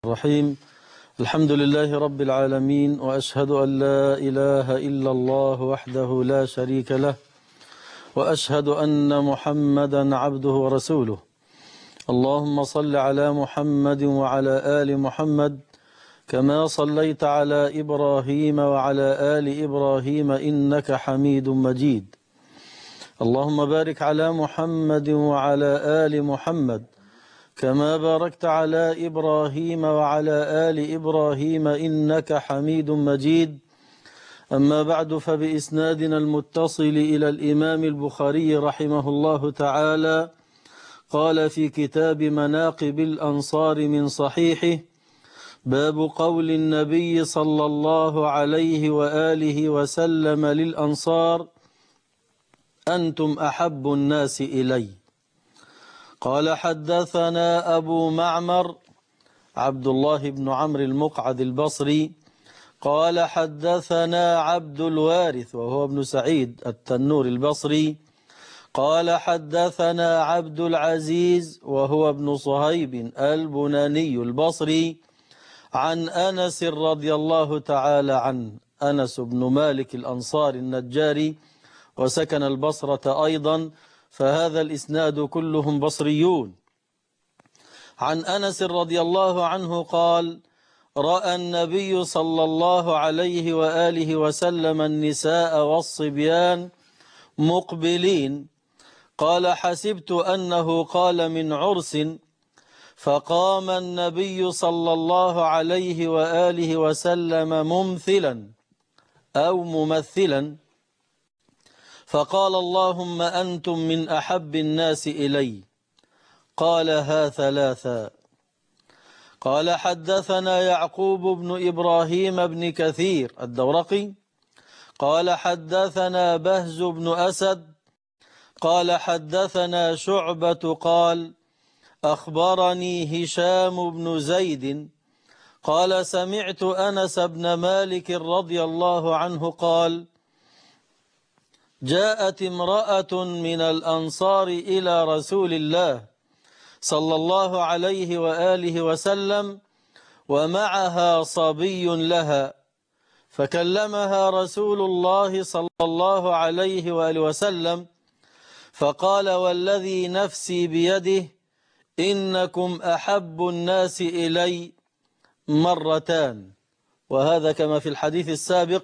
الرحيم. الحمد لله رب العالمين، وأشهد أن لا إله إلا الله وحده لا شريك له، وأشهد أن محمدا عبده ورسوله. اللهم صل على محمد وعلى آل محمد كما صليت على إبراهيم وعلى آل إبراهيم إنك حميد مجيد. اللهم بارك على محمد وعلى آل محمد كما باركت على إبراهيم وعلى آل إبراهيم إنك حميد مجيد. أما بعد، فبإسنادنا المتصل إلى الإمام البخاري رحمه الله تعالى قال في كتاب مناقب الأنصار من صحيحه: باب قول النبي صلى الله عليه وآله وسلم للأنصار: أنتم أحب الناس إلي. قال: حدثنا أبو معمر عبد الله بن عمرو المقعد البصري قال: حدثنا عبد الوارث وهو ابن سعيد التنور البصري قال: حدثنا عبد العزيز وهو ابن صهيب البناني البصري عن أنس رضي الله تعالى عنه، أنس بن مالك الأنصاري النجاري، وسكن البصرة أيضا، فهذا الإسناد كلهم بصريون. عن أنس رضي الله عنه قال: رأى النبي صلى الله عليه وآله وسلم النساء والصبيان مقبلين، قال: حسبت أنه قال من عرس، فقام النبي صلى الله عليه وآله وسلم ممثلا أو ممثلا فقال: اللهم أنتم من أحب الناس إلي. قالها ثلاثا. قال: حدثنا يعقوب بن إبراهيم بن كثير الدورقي قال: حدثنا بهز بن أسد قال: حدثنا شعبة قال: أخبرني هشام بن زيد قال: سمعت أنس بن مالك رضي الله عنه قال: جاءت امرأة من الأنصار إلى رسول الله صلى الله عليه وآله وسلم ومعها صبي لها، فكلمها رسول الله صلى الله عليه وآله وسلم فقال: والذي نفسي بيده إنكم أحب الناس إلي مرتان. وهذا كما في الحديث السابق،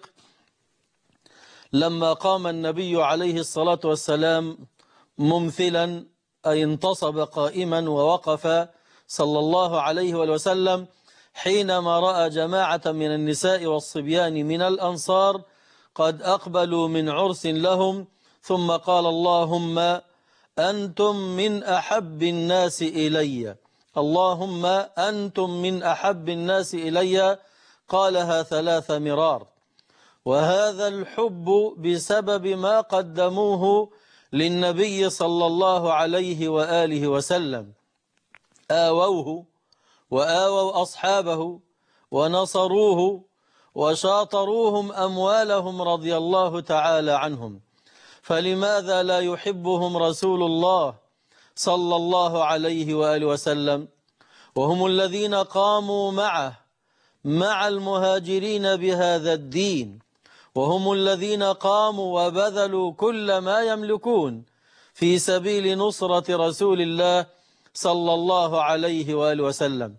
لما قام النبي عليه الصلاة والسلام ممثلا أي انتصب قائما ووقف صلى الله عليه وسلم حينما رأى جماعة من النساء والصبيان من الأنصار قد أقبلوا من عرس لهم، ثم قال: اللهم أنتم من أحب الناس إلي، اللهم أنتم من أحب الناس إلي، قالها 3 مرار. وهذا الحب بسبب ما قدموه للنبي صلى الله عليه وآله وسلم، آووه وآووا أصحابه ونصروه وشاطروهم أموالهم رضي الله تعالى عنهم، فلماذا لا يحبهم رسول الله صلى الله عليه وآله وسلم؟ وهم الذين قاموا معه مع المهاجرين بهذا الدين، وهم الذين قاموا وبذلوا كل ما يملكون في سبيل نصرة رسول الله صلى الله عليه وآله وسلم.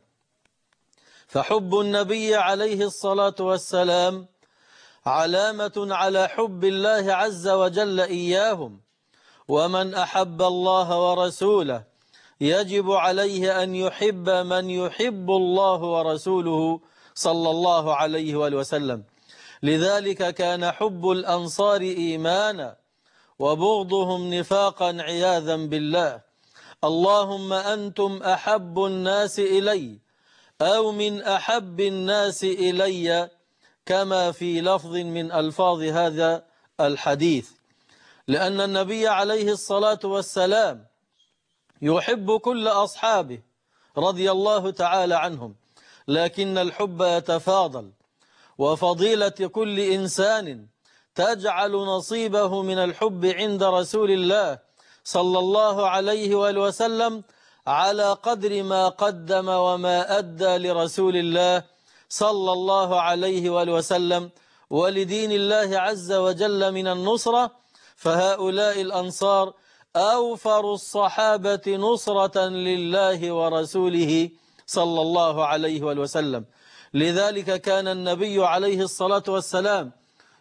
فحب النبي عليه الصلاة والسلام علامة على حب الله عز وجل إياهم، ومن أحب الله ورسوله يجب عليه أن يحب من يحب الله ورسوله صلى الله عليه وآله وسلم. لذلك كان حب الأنصار إيمانا وبغضهم نفاقا عياذا بالله. اللهم أنتم أحب الناس إلي أو من أحب الناس إلي، كما في لفظ من ألفاظ هذا الحديث، لأن النبي عليه الصلاة والسلام يحب كل أصحابه رضي الله تعالى عنهم، لكن الحب يتفاضل، وفضيلة كل إنسان تجعل نصيبه من الحب عند رسول الله صلى الله عليه وآله وسلم على قدر ما قدم وما أدى لرسول الله صلى الله عليه وآله وسلم ولدين الله عز وجل من النصرة، فهؤلاء الأنصار أوفر الصحابة نصرة لله ورسوله صلى الله عليه وآله وسلم. لذلك كان النبي عليه الصلاة والسلام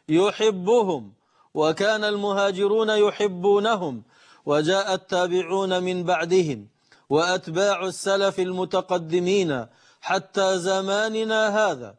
يحبهم، وكان المهاجرون يحبونهم، وجاء التابعون من بعدهم وأتباع السلف المتقدمين حتى زماننا هذا.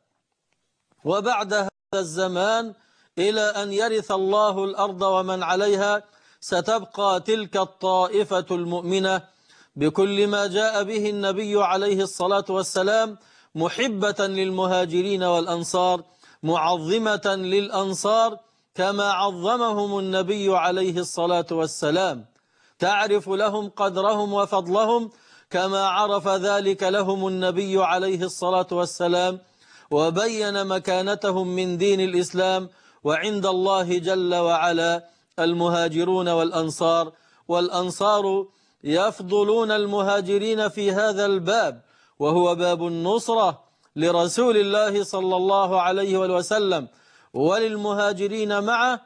وبعد هذا الزمان إلى أن يرث الله الأرض ومن عليها ستبقى تلك الطائفة المؤمنة بكل ما جاء به النبي عليه الصلاة والسلام، محبة للمهاجرين والأنصار، معظمة للأنصار كما عظمهم النبي عليه الصلاة والسلام، تعرف لهم قدرهم وفضلهم كما عرف ذلك لهم النبي عليه الصلاة والسلام، وبين مكانتهم من دين الإسلام وعند الله جل وعلا المهاجرون والأنصار. والأنصار يفضلون المهاجرين في هذا الباب، وهو باب النصرة لرسول الله صلى الله عليه وسلم وللمهاجرين معه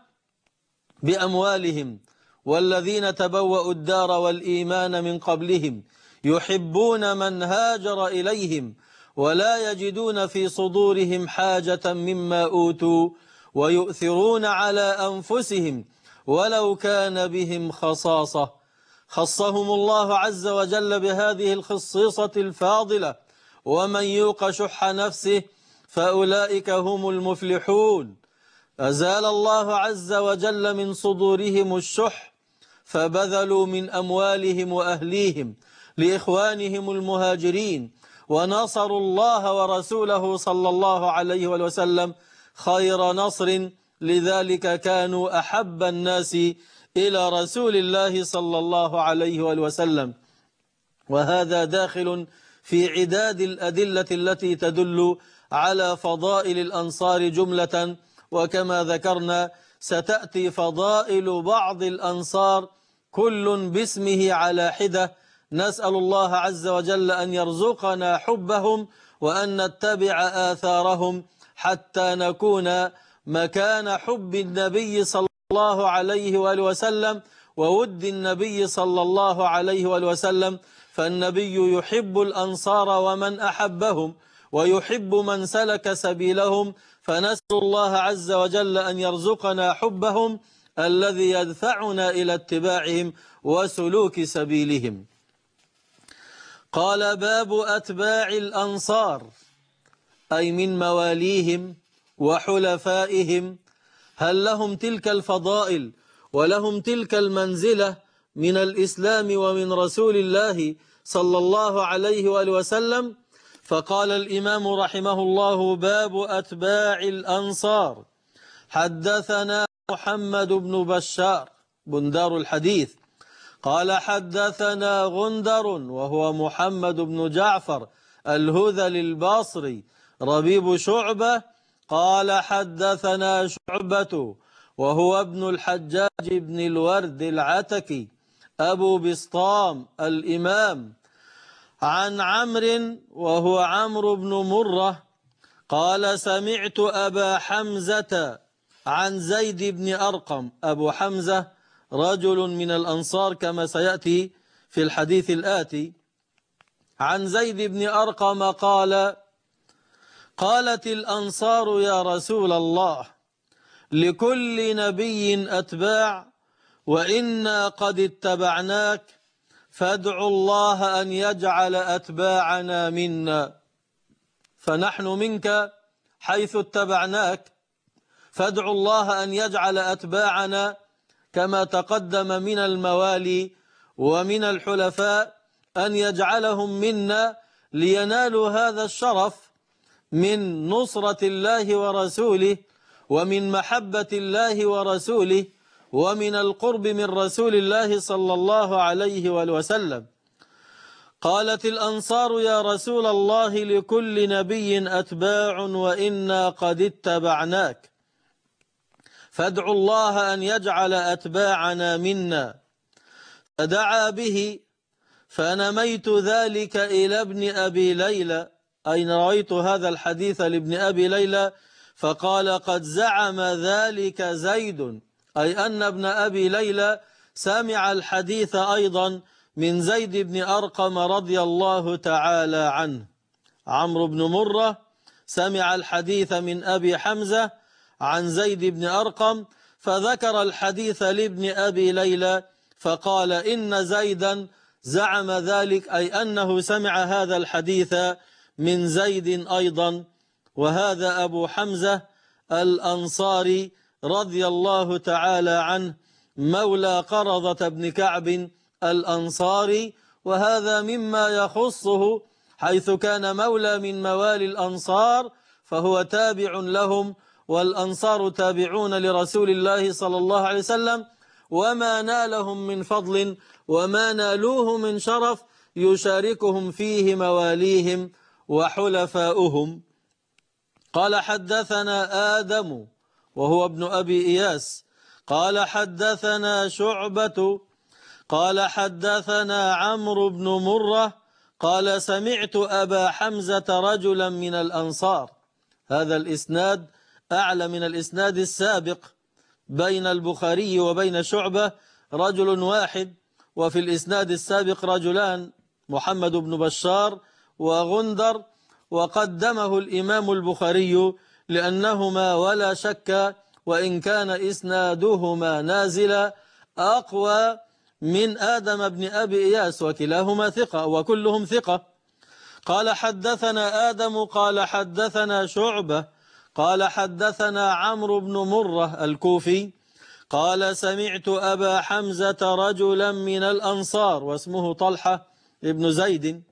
بأموالهم، والذين تبوأوا الدار والإيمان من قبلهم يحبون من هاجر إليهم ولا يجدون في صدورهم حاجة مما أوتوا ويؤثرون على أنفسهم ولو كان بهم خصاصة. خصهم الله عز وجل بهذه الخصيصة الفاضلة، ومن يوق شح نفسه فأولئك هم المفلحون. أزال الله عز وجل من صدورهم الشح، فبذلوا من أموالهم وأهليهم لإخوانهم المهاجرين، ونصروا الله ورسوله صلى الله عليه وسلم خير نصر. لذلك كانوا أحب الناس إلى رسول الله صلى الله عليه وسلم. وهذا داخل في عداد الأدلة التي تدل على فضائل الأنصار جملة، وكما ذكرنا ستأتي فضائل بعض الأنصار كل باسمه على حدة. نسأل الله عز وجل أن يرزقنا حبهم وأن نتبع آثارهم حتى نكون مكان حب النبي صلى الله عليه وآله وسلم وود النبي صلى الله عليه وآله وسلم. فالنبي يحب الأنصار ومن أحبهم، ويحب من سلك سبيلهم، فنسأل الله عز وجل أن يرزقنا حبهم الذي يدفعنا إلى اتباعهم وسلوك سبيلهم. قال: باب أتباع الأنصار، أي من مواليهم وحلفائهم، هل لهم تلك الفضائل ولهم تلك المنزلة من الإسلام ومن رسول الله صلى الله عليه وآله وسلم؟ فقال الإمام رحمه الله: باب أتباع الأنصار. حدثنا محمد بن بشار بندار الحديث قال: حدثنا غندر وهو محمد بن جعفر الهذلي البصري ربيب شعبة قال: حدثنا شعبة وهو ابن الحجاج بن الورد العتكي أبو بسطام الإمام، عن عمرو وهو عمرو بن مرة قال: سمعت أبا حمزة عن زيد بن أرقم. أبو حمزة رجل من الأنصار كما سيأتي في الحديث الآتي. عن زيد بن أرقم قال: قالت الأنصار: يا رسول الله، لكل نبي أتباع، وإنا قد اتبعناك، فادعوا الله أن يجعل أتباعنا منا. فنحن منك حيث اتبعناك، فادعوا الله أن يجعل أتباعنا كما تقدم من الموالي ومن الحلفاء أن يجعلهم منا لينالوا هذا الشرف من نصرة الله ورسوله، ومن محبة الله ورسوله، ومن القرب من رسول الله صلى الله عليه وسلم. قالت الأنصار: يا رسول الله، لكل نبي أتباع، وإنا قد اتبعناك، فادعوا الله أن يجعل أتباعنا منا. فدعا به فنميت ذلك إلى ابن أبي ليلى، أين رويت هذا الحديث لابن أبي ليلى، فقال قد زعم ذلك زيد، أي أن ابن أبي ليلى سمع الحديث أيضا من زيد بن أرقم رضي الله تعالى عنه. عمرو بن مرة سمع الحديث من أبي حمزة عن زيد بن أرقم، فذكر الحديث لابن أبي ليلى فقال إن زيدا زعم ذلك، أي أنه سمع هذا الحديث من زيد أيضا. وهذا أبو حمزة الأنصاري رضي الله تعالى عنه مولى قرظة بن كعب الأنصاري، وهذا مما يخصه حيث كان مولى من موالي الأنصار فهو تابع لهم، والأنصار تابعون لرسول الله صلى الله عليه وسلم، وما نالهم من فضل وما نالوه من شرف يشاركهم فيه مواليهم وحلفاؤهم. قال حدثنا آدم وهو ابن أبي إياس قال حدثنا شعبة قال حدثنا عمرو بن مرة قال سمعت أبا حمزة رجلا من الأنصار. هذا الإسناد أعلى من الإسناد السابق، بين البخاري وبين شعبة رجل واحد، وفي الإسناد السابق رجلان، محمد بن بشار وغندر، وقدمه الإمام البخاري لأنهما ولا شك وإن كان إسنادهما نازلا أقوى من آدم بن أبي إياس، وكلاهما ثقة وكلهم ثقة. قال حدثنا آدم قال حدثنا شعبة قال حدثنا عمرو بن مرة الكوفي قال سمعت أبا حمزة رجلا من الأنصار واسمه طلحة ابن زيد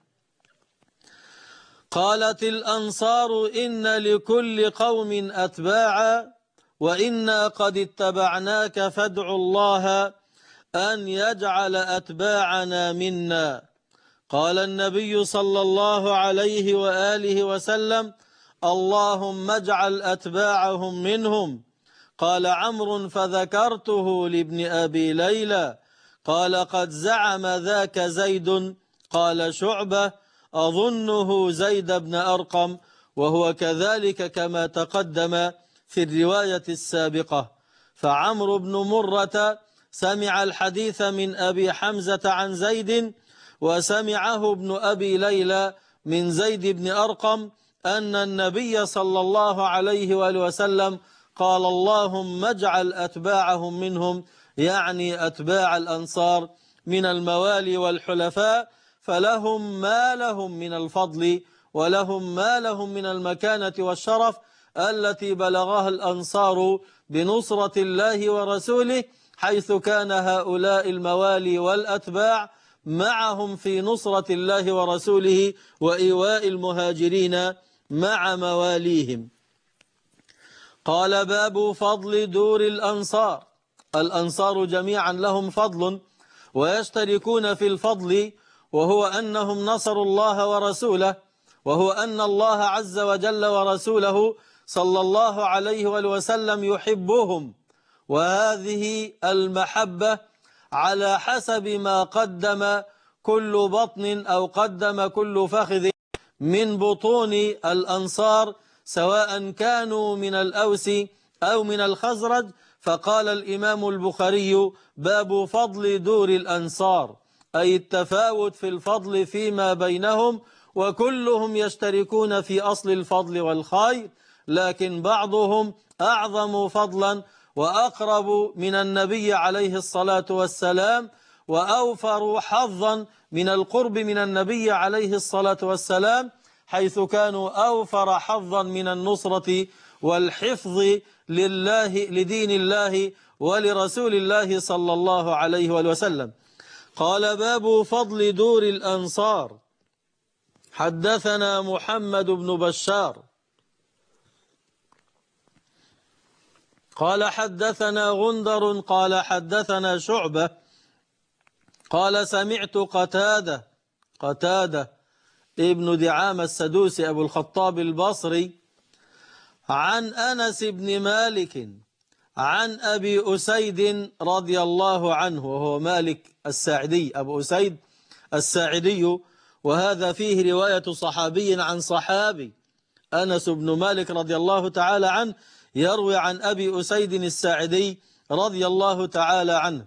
قالت الأنصار إن لكل قوم أتباعا وإنا قد اتبعناك فادع الله أن يجعل أتباعنا منا. قال النبي صلى الله عليه وآله وسلم اللهم اجعل أتباعهم منهم. قال عمرو فذكرته لابن أبي ليلى قال قد زعم ذاك زيد. قال شعبة أظنه زيد بن أرقم، وهو كذلك كما تقدم في الرواية السابقة. فعمرو بن مرة سمع الحديث من أبي حمزة عن زيد، وسمعه ابن أبي ليلى من زيد بن أرقم أن النبي صلى الله عليه وآله وسلم قال اللهم اجعل أتباعهم منهم، يعني أتباع الأنصار من الموالي والحلفاء، فلهم ما لهم من الفضل ولهم ما لهم من المكانة والشرف التي بلغها الأنصار بنصرة الله ورسوله، حيث كان هؤلاء الموالي والأتباع معهم في نصرة الله ورسوله وإيواء المهاجرين مع مواليهم. قال باب فضل دور الأنصار. الأنصار جميعا لهم فضل ويشتركون في الفضل، وهو أنهم نصروا الله ورسوله، وهو أن الله عز وجل ورسوله صلى الله عليه وسلم يحبهم، وهذه المحبة على حسب ما قدم كل بطن أو قدم كل فخذ من بطون الأنصار، سواء كانوا من الأوس أو من الخزرج. فقال الإمام البخاري باب فضل دور الأنصار، أي التفاوت في الفضل فيما بينهم، وكلهم يشتركون في أصل الفضل والخير، لكن بعضهم أعظم فضلا وأقرب من النبي عليه الصلاة والسلام، وأوفر حظا من القرب من النبي عليه الصلاة والسلام، حيث كانوا أوفر حظا من النصرة والحفظ لدين الله ولرسول الله صلى الله عليه وسلم. قال باب فضل دور الأنصار. حدثنا محمد بن بشار قال حدثنا غندر قال حدثنا شعبة قال سمعت قتادة ابن دعامة السدوسي أبو الخطاب البصري عن أنس بن مالك عن أبي أسيد رضي الله عنه، وهو مالك الساعدي أبو أسيد الساعدي، وهذا فيه رواية صحابي عن صحابي. أنس بن مالك رضي الله تعالى عنه يروي عن أبي أسيد الساعدي رضي الله تعالى عنه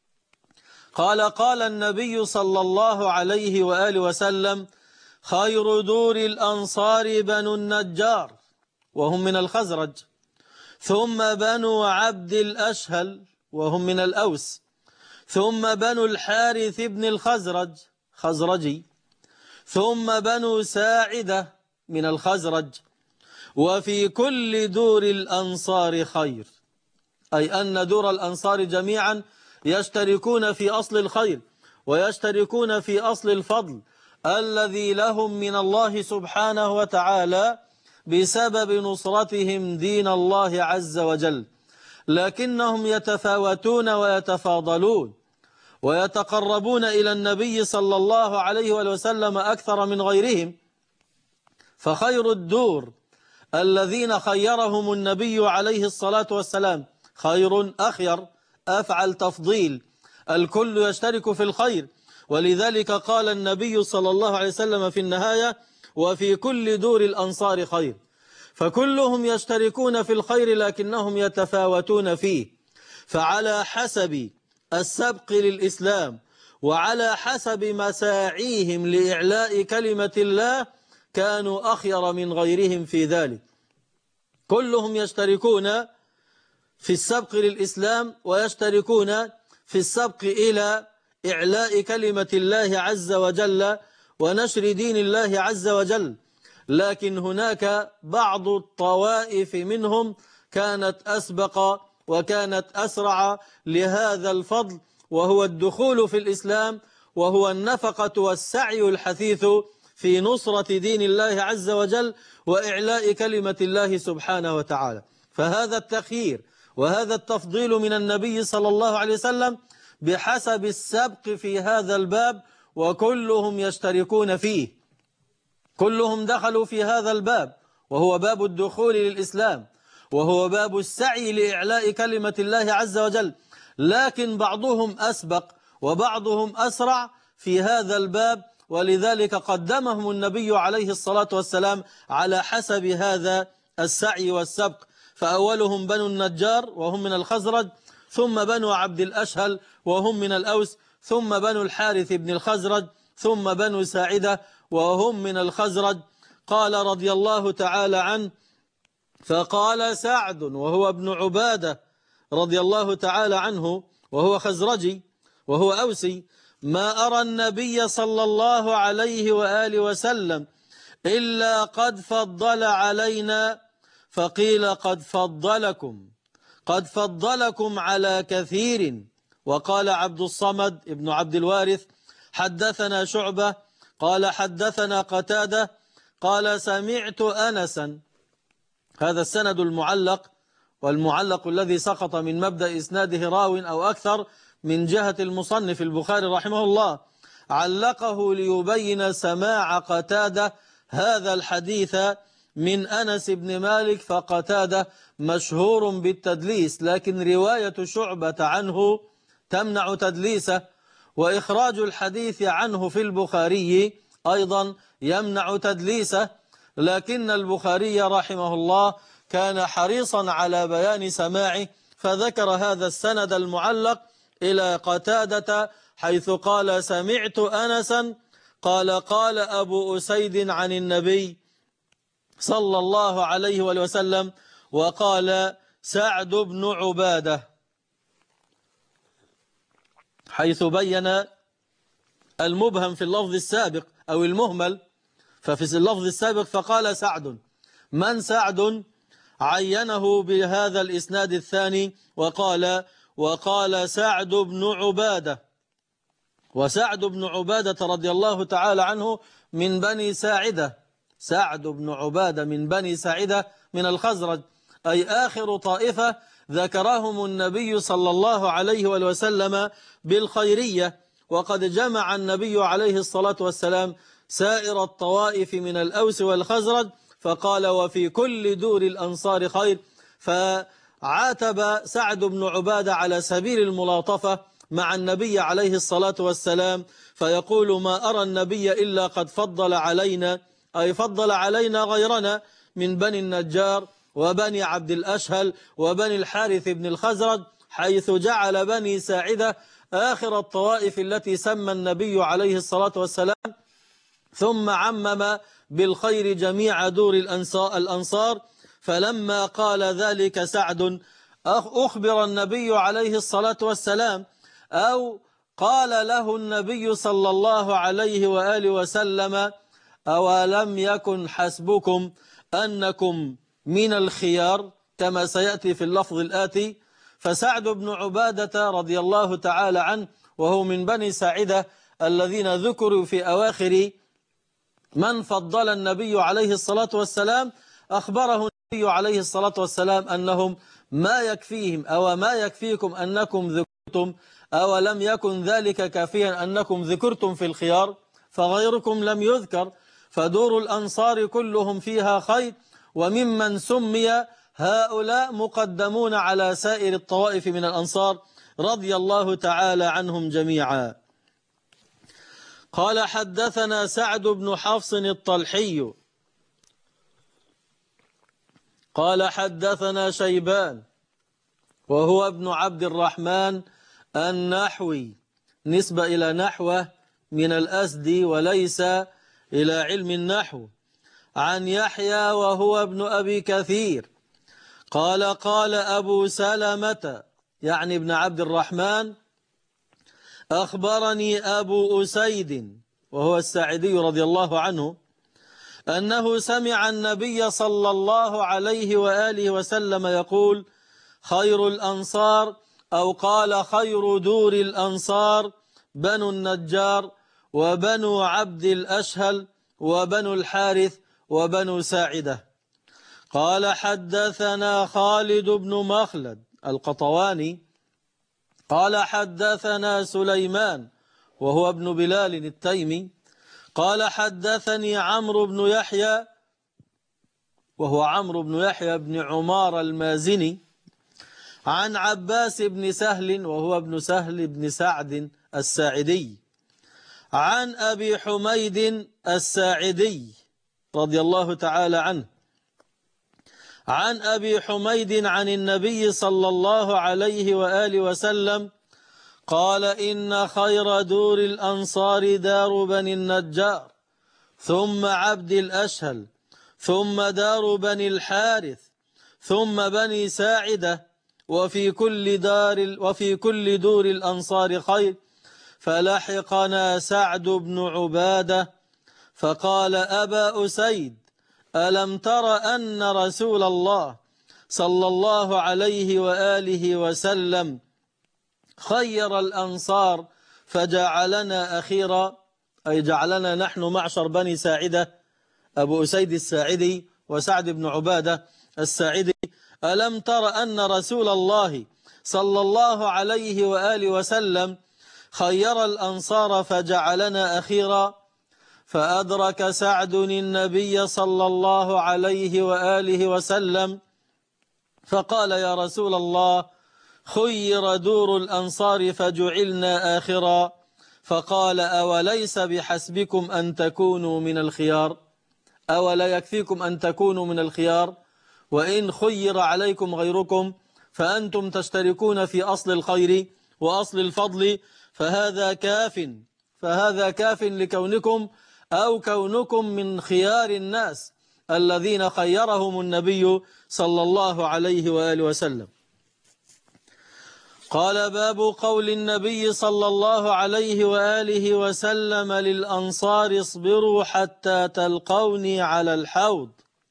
قال: قال النبي صلى الله عليه وآله وسلم: خير دور الأنصار بنو النجار وهم من الخزرج، ثم بنو عبد الأشهل وهم من الأوس، ثم بنو الحارث بن الخزرج خزرجي، ثم بنو ساعدة من الخزرج، وفي كل دور الأنصار خير، أي أن دور الأنصار جميعا يشتركون في أصل الخير، ويشتركون في أصل الفضل الذي لهم من الله سبحانه وتعالى بسبب نصرتهم دين الله عز وجل، لكنهم يتفاوتون ويتفاضلون ويتقربون إلى النبي صلى الله عليه وسلم أكثر من غيرهم. فخير الدور الذين خيرهم النبي عليه الصلاة والسلام خير أخير، أفعل تفضيل، الكل يشترك في الخير، ولذلك قال النبي صلى الله عليه وسلم في النهاية: وفي كل دور الأنصار خير. فكلهم يشتركون في الخير لكنهم يتفاوتون فيه، فعلى حسب السبق للإسلام وعلى حسب مساعيهم لإعلاء كلمة الله كانوا أخير من غيرهم في ذلك. كلهم يشتركون في السبق للإسلام ويشتركون في السبق إلى إعلاء كلمة الله عز وجل ونشر دين الله عز وجل، لكن هناك بعض الطوائف منهم كانت أسبق وكانت أسرع لهذا الفضل، وهو الدخول في الإسلام، وهو النفقة والسعي الحثيث في نصرة دين الله عز وجل وإعلاء كلمة الله سبحانه وتعالى. فهذا التخيير وهذا التفضيل من النبي صلى الله عليه وسلم بحسب السبق في هذا الباب، وكلهم يشتركون فيه، كلهم دخلوا في هذا الباب، وهو باب الدخول للإسلام، وهو باب السعي لإعلاء كلمة الله عز وجل، لكن بعضهم أسبق وبعضهم أسرع في هذا الباب، ولذلك قدمهم النبي عليه الصلاة والسلام على حسب هذا السعي والسبق. فأولهم بنو النجار وهم من الخزرج، ثم بنو عبد الأشهل وهم من الأوس، ثم بنو الحارث بن الخزرج، ثم بنو ساعدة وهم من الخزرج. قال رضي الله تعالى عنه: فقال سعد وهو ابن عبادة رضي الله تعالى عنه وهو خزرجي وهو أوسي: ما أرى النبي صلى الله عليه وآله وسلم إلا قد فضل علينا، فقيل قد فضلكم على كثير. وقال عبد الصمد ابن عبد الوارث: حدثنا شعبة قال حدثنا قتادة قال سمعت أنسا. هذا السند المعلق، والمعلق الذي سقط من مبدأ إسناده راو أو أكثر من جهة المصنف البخاري رحمه الله، علقه ليبين سماع قتادة هذا الحديث من أنس بن مالك، فقتادة مشهور بالتدليس، لكن رواية شعبة عنه تمنع تدليسه، وإخراج الحديث عنه في البخاري أيضا يمنع تدليسه، لكن البخاري رحمه الله كان حريصا على بيان سماعه، فذكر هذا السند المعلق إلى قتادة حيث قال سمعت أنسا قال أبو أسيد عن النبي صلى الله عليه وسلم، وقال سعد بن عبادة، حيث بين المبهم في اللفظ السابق أو المهمل. ففي اللفظ السابق فقال سعد، من سعد؟ عينه بهذا الإسناد الثاني وقال سعد بن عبادة. وسعد بن عبادة رضي الله تعالى عنه من بني ساعدة، سعد بن عبادة من بني ساعدة من الخزرج، أي آخر طائفة ذكرهم النبي صلى الله عليه وسلم بالخيرية. وقد جمع النبي عليه الصلاة والسلام سائر الطوائف من الأوس والخزرج، فقال وفي كل دور الأنصار خير، فعاتب سعد بن عبادة على سبيل الملاطفة مع النبي عليه الصلاة والسلام، فيقول: ما أرى النبي إلا قد فضل علينا، أي فضل علينا غيرنا من بني النجار وبني عبد الأشهل وبني الحارث بن الخزرج، حيث جعل بني ساعدة آخر الطوائف التي سمى النبي عليه الصلاة والسلام، ثم عمم بالخير جميع دور الأنصار. فلما قال ذلك سعد أخبر النبي عليه الصلاة والسلام، أو قال له النبي صلى الله عليه وآله وسلم: أولم يكن حسبكم أنكم من الخيار، كما سيأتي في اللفظ الآتي. فسعد بن عبادة رضي الله تعالى عنه، وهو من بني ساعدة الذين ذكروا في أواخر من فضل النبي عليه الصلاة والسلام، أخبره النبي عليه الصلاة والسلام أنهم ما يكفيهم أو ما يكفيكم أنكم ذكرتم، أو لم يكن ذلك كافيا أنكم ذكرتم في الخيار فغيركم لم يذكر، فدور الأنصار كلهم فيها خير، وممن سمي هؤلاء مقدمون على سائر الطوائف من الأنصار رضي الله تعالى عنهم جميعا. قال: حدثنا سعد بن حفص الطلحي قال: حدثنا شيبان وهو ابن عبد الرحمن النحوي، نسبة إلى نحوه من الأسدي وليس إلى علم النحو، عن يحيى وهو ابن أبي كثير قال: قال أبو سلمة يعني ابن عبد الرحمن: أخبرني أبو أسيد وهو الساعدي رضي الله عنه أنه سمع النبي صلى الله عليه وآله وسلم يقول: خير الأنصار، أو قال: خير دور الأنصار بنو النجار وبنو عبد الأشهل وبنو الحارث وبنو ساعدة. قال: حدثنا خالد بن مخلد القطواني قال: حدثنا سليمان وهو ابن بلال التيمي قال: حدثني عمرو بن يحيى وهو عمرو بن يحيى بن عمار المازني عن عباس بن سهل وهو ابن سهل بن سعد الساعدي عن أبي حميد الساعدي رضي الله تعالى عنه عن أبي حميد عن النبي صلى الله عليه وآله وسلم قال: إن خير دور الأنصار دار بني النجار، ثم عبد الأشهل، ثم دار بني الحارث، ثم بني ساعدة، وفي كل دور الأنصار خير. فلحقنا سعد بن عبادة فقال: أبا أسيد، ألم تر أن رسول الله صلى الله عليه وآله وسلم خير الأنصار فجعلنا أخيرا، أي جعلنا نحن معشر بني ساعدة، أبو أسيد الساعدي وسعد بن عبادة الساعدي: ألم تر أن رسول الله صلى الله عليه وآله وسلم خير الأنصار فجعلنا أخيرا؟ فأدرك سعد النبي صلى الله عليه وآله وسلم فقال: يا رسول الله، خير دور الأنصار فجعلنا آخرا. فقال: أوليس بحسبكم أن تكونوا من الخيار؟ أولا يكفيكم أن تكونوا من الخيار؟ وإن خير عليكم غيركم فأنتم تشتركون في أصل الخير وأصل الفضل، فهذا كاف لكونكم أو كونكم من خيار الناس الذين خيرهم النبي صلى الله عليه وآله وسلم. قال: باب قول النبي صلى الله عليه وآله وسلم للأنصار: اصبروا حتى تلقوني على الحوض.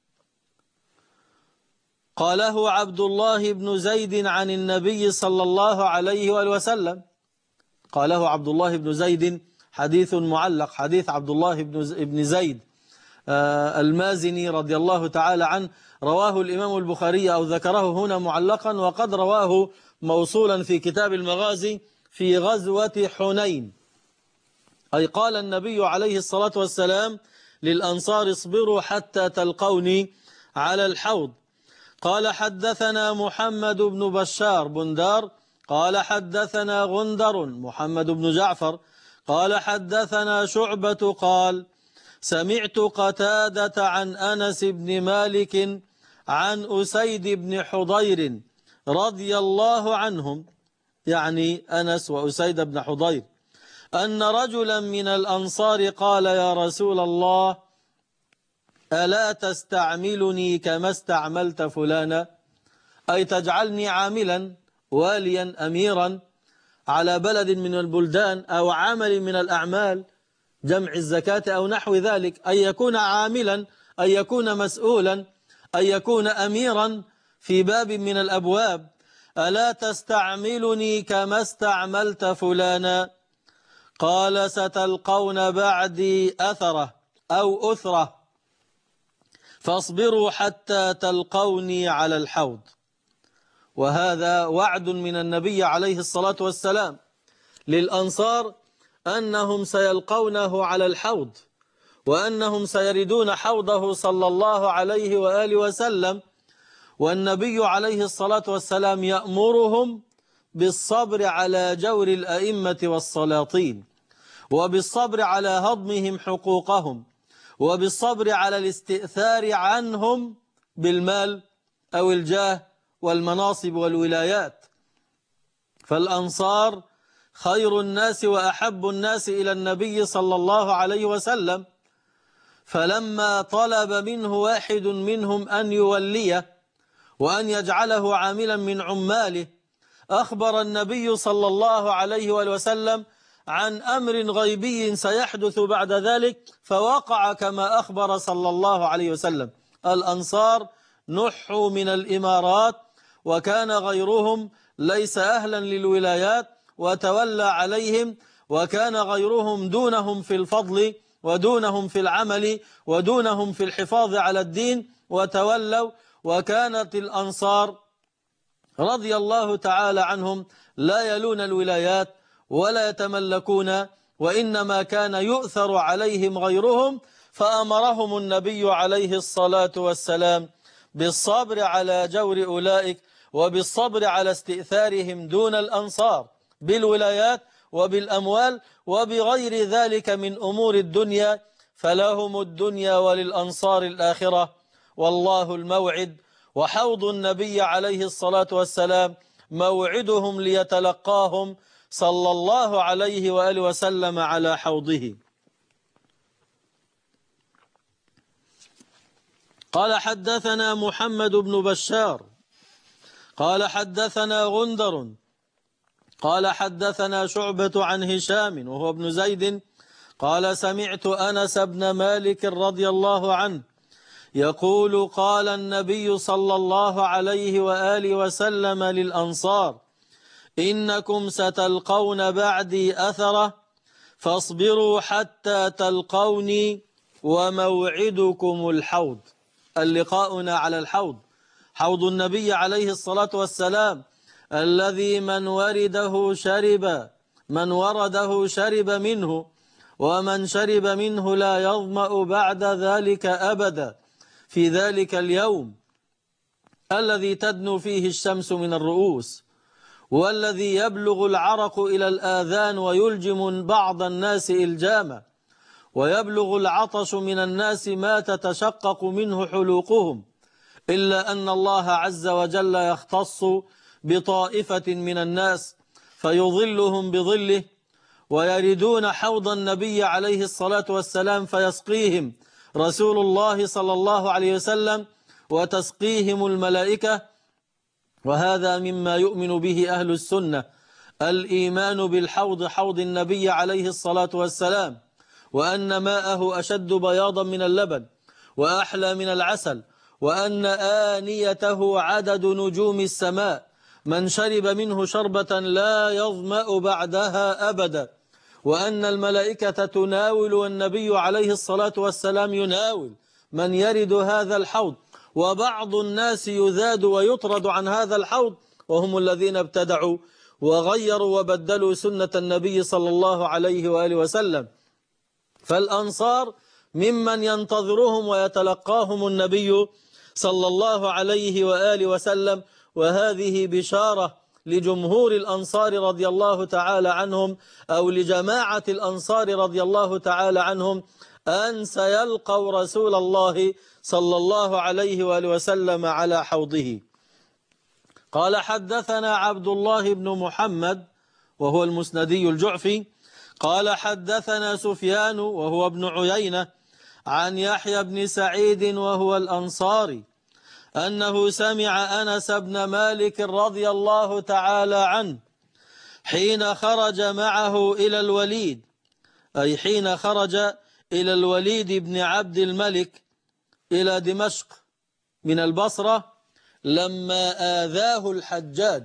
قاله عبد الله بن زيد عن النبي صلى الله عليه وآله وسلم. قاله عبد الله بن زيد، حديث معلق، حديث عبد الله بن زيد المازني رضي الله تعالى عنه، رواه الإمام البخاري أو ذكره هنا معلقا، وقد رواه موصولا في كتاب المغازي في غزوة حنين. أي قال النبي عليه الصلاة والسلام للأنصار: اصبروا حتى تلقوني على الحوض. قال: حدثنا محمد بن بشار بندار قال حدثنا غندر محمد بن جعفر قال حدثنا شعبة قال سمعت قتادة عن أنس بن مالك عن أسيد بن حضير رضي الله عنهم، يعني أنس وأسيد بن حضير، أن رجلا من الأنصار قال يا رسول الله ألا تستعملني كما استعملت فلانا، أي تجعلني عاملا واليا أميرا على بلد من البلدان أو عمل من الأعمال جمع الزكاة أو نحو ذلك، أن يكون عاملا، أن يكون مسؤولا، أن يكون أميرا في باب من الأبواب. ألا تستعملني كما استعملت فلانا؟ قال ستلقون بعدي أثرة أو أثرة فاصبروا حتى تلقوني على الحوض. وهذا وعد من النبي عليه الصلاة والسلام للأنصار أنهم سيلقونه على الحوض، وأنهم سيردون حوضه صلى الله عليه وآله وسلم، والنبي عليه الصلاة والسلام يأمرهم بالصبر على جور الأئمة والسلاطين، وبالصبر على هضمهم حقوقهم، وبالصبر على الاستئثار عنهم بالمال أو الجاه والمناصب والولايات. فالأنصار خير الناس وأحب الناس إلى النبي صلى الله عليه وسلم، فلما طلب منه واحد منهم أن يوليه وأن يجعله عاملا من عماله، أخبر النبي صلى الله عليه وسلم عن أمر غيبي سيحدث بعد ذلك، فوقع كما أخبر صلى الله عليه وسلم. الأنصار نحوا من الإمارات، وكان غيرهم ليس أهلا للولايات وتولى عليهم، وكان غيرهم دونهم في الفضل ودونهم في العمل ودونهم في الحفاظ على الدين وتولوا. وكانت الأنصار رضي الله تعالى عنهم لا يلون الولايات ولا يتملكون، وإنما كان يؤثر عليهم غيرهم، فأمرهم النبي عليه الصلاة والسلام بالصبر على جور أولئك، وبالصبر على استئثارهم دون الأنصار بالولايات وبالأموال وبغير ذلك من أمور الدنيا، فلهم الدنيا وللأنصار الآخرة، والله الموعد. وحوض النبي عليه الصلاة والسلام موعدهم ليتلقاهم صلى الله عليه وآله وسلم على حوضه. قال حدثنا محمد بن بشار قال حدثنا غندر قال حدثنا شعبة عن هشام وهو ابن زيد قال سمعت أنس بن مالك رضي الله عنه يقول قال النبي صلى الله عليه وآله وسلم للأنصار إنكم ستلقون بعدي أثرة فاصبروا حتى تلقوني وموعدكم الحوض. اللقاؤنا على الحوض، حوض النبي عليه الصلاة والسلام الذي من ورده شرب منه، ومن شرب منه لا يظمأ بعد ذلك أبدا، في ذلك اليوم الذي تدنو فيه الشمس من الرؤوس، والذي يبلغ العرق إلى الآذان ويلجم بعض الناس إلجاما، ويبلغ العطش من الناس ما تتشقق منه حلوقهم، إلا أن الله عز وجل يختص بطائفة من الناس فيظلهم بظله، ويردون حوض النبي عليه الصلاة والسلام فيسقيهم رسول الله صلى الله عليه وسلم وتسقيهم الملائكة. وهذا مما يؤمن به أهل السنة، الإيمان بالحوض، حوض النبي عليه الصلاة والسلام، وأن ماءه أشد بياضا من اللبن وأحلى من العسل، وأن آنيته عدد نجوم السماء، من شرب منه شربة لا يظمأ بعدها أبدا، وأن الملائكة تناول والنبي عليه الصلاة والسلام يناول من يرد هذا الحوض، وبعض الناس يذاد ويطرد عن هذا الحوض، وهم الذين ابتدعوا وغيروا وبدلوا سنة النبي صلى الله عليه وآله وسلم. فالأنصار ممن ينتظرهم ويتلقاهم النبي صلى الله عليه وآله وسلم، وهذه بشارة لجمهور الأنصار رضي الله تعالى عنهم أو لجماعة الأنصار رضي الله تعالى عنهم أن سيلقوا رسول الله صلى الله عليه وآله وسلم على حوضه. قال حدثنا عبد الله بن محمد وهو المسندي الجعفي قال حدثنا سفيان وهو ابن عيينة عن يحيى بن سعيد وهو الأنصاري أنه سمع أنس بن مالك رضي الله تعالى عنه حين خرج معه إلى الوليد، أي حين خرج إلى الوليد بن عبد الملك إلى دمشق من البصرة لما آذاه الحجاج،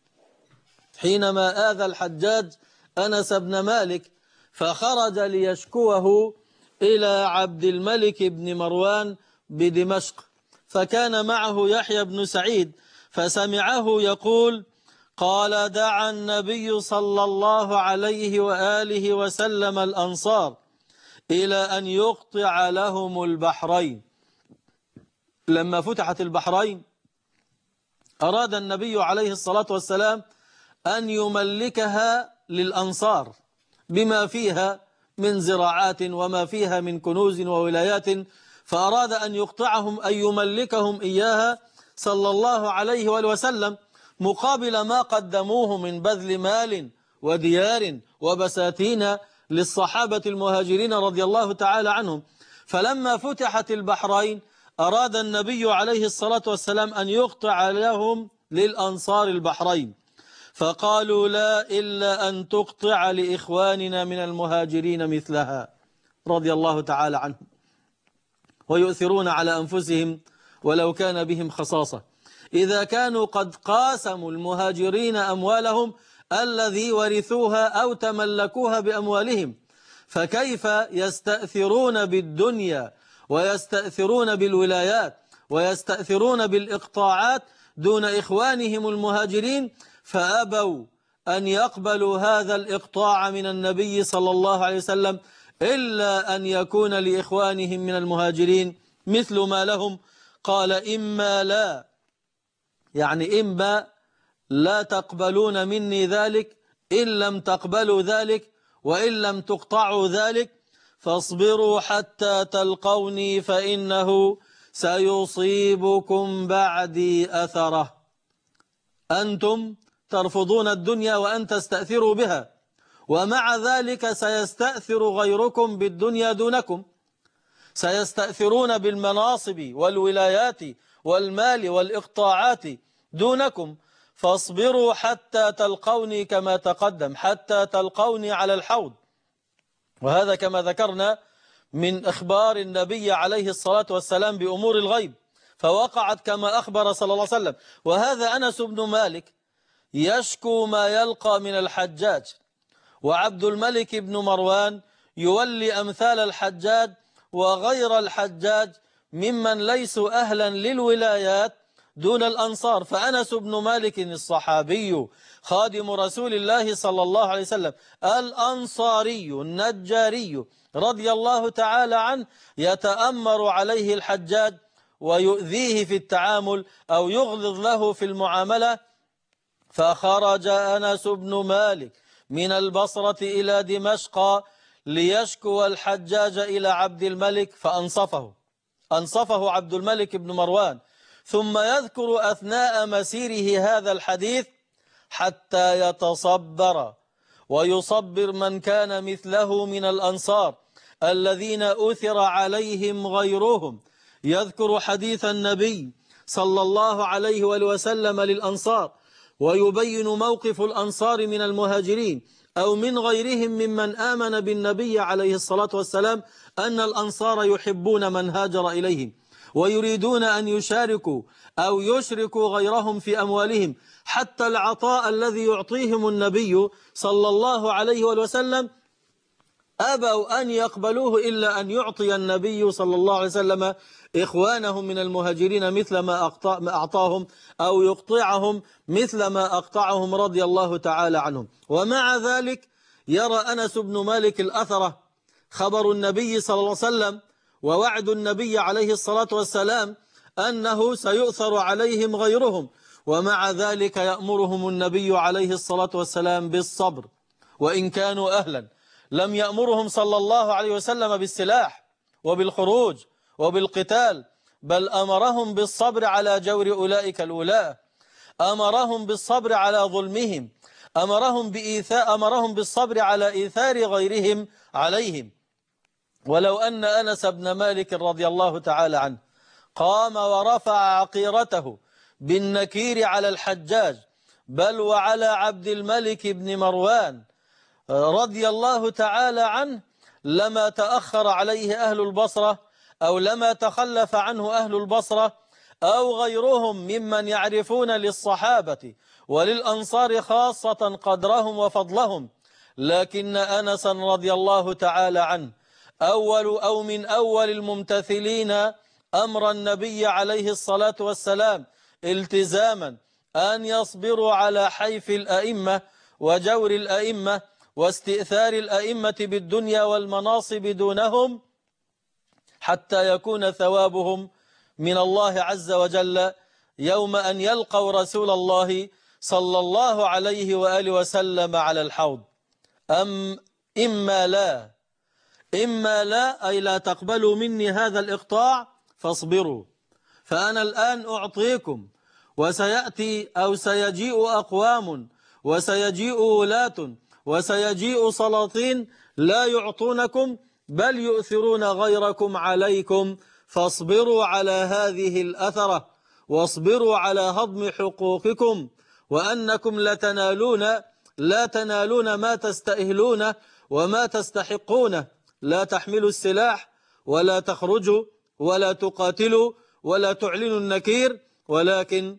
حينما آذى الحجاج أنس بن مالك فخرج ليشكوه إلى عبد الملك بن مروان بدمشق، فكان معه يحيى بن سعيد فسمعه يقول قال دعا النبي صلى الله عليه وآله وسلم الأنصار إلى أن يقطع لهم البحرين. لما فتحت البحرين أراد النبي عليه الصلاة والسلام أن يملكها للأنصار بما فيها من زراعات وما فيها من كنوز وولايات، فأراد أن يقطعهم أن يملكهم إياها صلى الله عليه وآله وسلم مقابل ما قدموه من بذل مال وديار وبساتين للصحابة المهاجرين رضي الله تعالى عنهم. فلما فتحت البحرين أراد النبي عليه الصلاة والسلام أن يقطع لهم للأنصار البحرين، فقالوا لا إلا أن تقطع لإخواننا من المهاجرين مثلها رضي الله تعالى عنهم، ويؤثرون على أنفسهم ولو كان بهم خصاصة. إذا كانوا قد قاسموا المهاجرين أموالهم الذي ورثوها أو تملكوها بأموالهم، فكيف يستأثرون بالدنيا ويستأثرون بالولايات ويستأثرون بالإقطاعات دون إخوانهم المهاجرين؟ فأبوا أن يقبلوا هذا الإقطاع من النبي صلى الله عليه وسلم إلا أن يكون لإخوانهم من المهاجرين مثل ما لهم. قال إما لا، يعني إما لا تقبلون مني ذلك إن لم تقبلوا ذلك، وإن لم تقطعوا ذلك فاصبروا حتى تلقوني فإنه سيصيبكم بعدي أثره. أنتم ترفضون الدنيا وأن تستأثروا بها، ومع ذلك سيستأثر غيركم بالدنيا دونكم، سيستأثرون بالمناصب والولايات والمال والإقطاعات دونكم، فاصبروا حتى تلقوني كما تقدم، حتى تلقوني على الحوض. وهذا كما ذكرنا من إخبار النبي عليه الصلاة والسلام بأمور الغيب، فوقعت كما أخبر صلى الله عليه وسلم. وهذا أنس بن مالك يشكو ما يلقى من الحجاج، وعبد الملك بن مروان يولي أمثال الحجاج وغير الحجاج ممن ليسوا أهلا للولايات دون الأنصار. فأنس بن مالك الصحابي خادم رسول الله صلى الله عليه وسلم الأنصاري النجاري رضي الله تعالى عنه يتأمر عليه الحجاج ويؤذيه في التعامل أو يغلظ له في المعاملة. فخرج أنس بن مالك من البصرة إلى دمشق ليشكو الحجاج إلى عبد الملك فأنصفه عبد الملك بن مروان، ثم يذكر أثناء مسيره هذا الحديث حتى يتصبر ويصبر من كان مثله من الأنصار الذين أثر عليهم غيرهم. يذكر حديث النبي صلى الله عليه وسلم للأنصار ويبين موقف الأنصار من المهاجرين أو من غيرهم ممن آمن بالنبي عليه الصلاة والسلام أن الأنصار يحبون من هاجر إليهم ويريدون أن يشاركوا أو يشركوا غيرهم في أموالهم، حتى العطاء الذي يعطيهم النبي صلى الله عليه وسلم أبوا أن يقبلوه إلا أن يعطي النبي صلى الله عليه وسلم إخوانهم من المهاجرين مثل ما أعطاهم أو يقطعهم مثل ما أقطعهم رضي الله تعالى عنهم. ومع ذلك يرى أنس بن مالك الأثرة خبر النبي صلى الله عليه وسلم ووعد النبي عليه الصلاة والسلام أنه سيؤثر عليهم غيرهم، ومع ذلك يأمرهم النبي عليه الصلاة والسلام بالصبر وإن كانوا أهلا. لم يأمرهم صلى الله عليه وسلم بالسلاح وبالخروج وبالقتال، بل أمرهم بالصبر على جور أولئك الولاة، أمرهم بالصبر على ظلمهم، أمرهم بالصبر على إيثار غيرهم عليهم. ولو أن أنس بن مالك رضي الله تعالى عنه قام ورفع عقيرته بالنكير على الحجاج بل وعلى عبد الملك بن مروان رضي الله تعالى عنه، لما تأخر عليه أهل البصرة أو لما تخلف عنه أهل البصرة أو غيرهم ممن يعرفون للصحابة وللأنصار خاصة قدرهم وفضلهم. لكن أنس رضي الله تعالى عنه من أول الممتثلين أمر النبي عليه الصلاة والسلام التزاما أن يصبروا على حيف الأئمة وجور الأئمة واستئثار الأئمة بالدنيا والمناصب دونهم، حتى يكون ثوابهم من الله عز وجل يوم أن يلقوا رسول الله صلى الله عليه وآله وسلم على الحوض. إما لا أي لا تقبلوا مني هذا الإقطاع فاصبروا، فأنا الآن أعطيكم، وسيأتي أو سيجيء أقوام وسيجيء ولاة وسيجيء سلاطين لا يعطونكم بل يؤثرون غيركم عليكم، فاصبروا على هذه الأثرة واصبروا على هضم حقوقكم، وأنكم لا تنالون ما تستأهلون وما تستحقون. لا تحملوا السلاح ولا تخرجوا ولا تقاتلوا ولا تعلنوا النكير، ولكن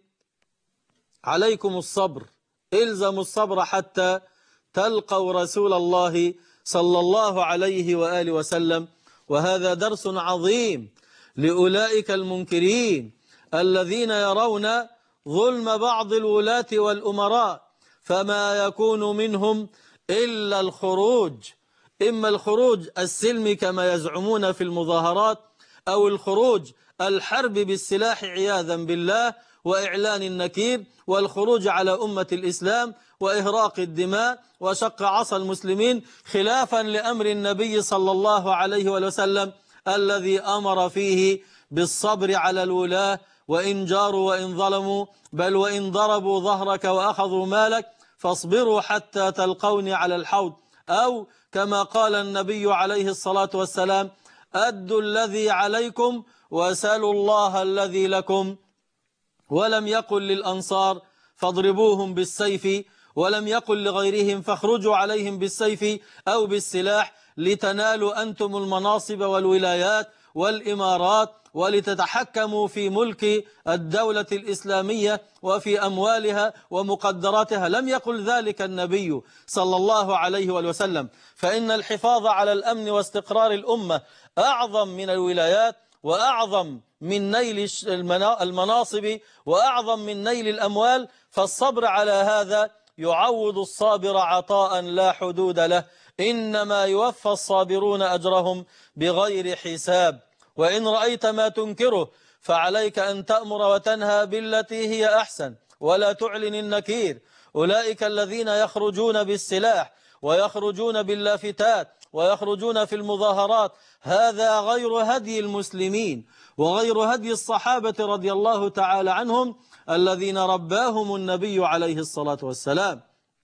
عليكم الصبر، إلزموا الصبر حتى تلقوا رسول الله صلى الله عليه وآله وسلم. وهذا درس عظيم لأولئك المنكرين الذين يرون ظلم بعض الولاة والأمراء، فما يكون منهم إلا الخروج، إما الخروج السلمي كما يزعمون في المظاهرات، أو الخروج الحرب بالسلاح عياذا بالله وإعلان النكير والخروج على أمة الإسلام وإهراق الدماء وشق عصا المسلمين، خلافا لأمر النبي صلى الله عليه وسلم الذي أمر فيه بالصبر على الولاة وإن جاروا وإن ظلموا، بل وإن ضربوا ظهرك وأخذوا مالك فاصبروا حتى تلقوني على الحوض. أو كما قال النبي عليه الصلاة والسلام: أدوا الذي عليكم وسلوا الله الذي لكم. ولم يقل للأنصار فاضربوهم بالسيف، ولم يقل لغيرهم فاخرجوا عليهم بالسيف أو بالسلاح لتنالوا أنتم المناصب والولايات والإمارات ولتتحكموا في ملك الدولة الإسلامية وفي أموالها ومقدراتها. لم يقل ذلك النبي صلى الله عليه وسلم، فإن الحفاظ على الأمن واستقرار الأمة أعظم من الولايات وأعظم من نيل المناصب وأعظم من نيل الأموال. فالصبر على هذا يعوض الصابر عطاء لا حدود له، إنما يوفى الصابرون أجرهم بغير حساب. وإن رأيت ما تنكره فعليك أن تأمر وتنهى بالتي هي أحسن ولا تعلن النكير. أولئك الذين يخرجون بالسلاح ويخرجون باللافتات ويخرجون في المظاهرات، هذا غير هدي المسلمين وغير هدي الصحابة رضي الله تعالى عنهم الذين رباهم النبي عليه الصلاة والسلام